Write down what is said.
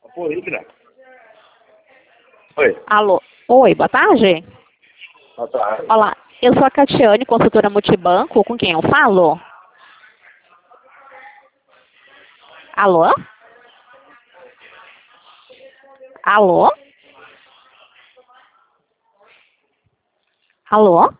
Oi, Gra. Oi. Alô? Oi, boa tarde. Boa tarde. Olá, eu sou a Catiane, consultora multibanco. Com quem eu falo? Alô? Alô? Alô?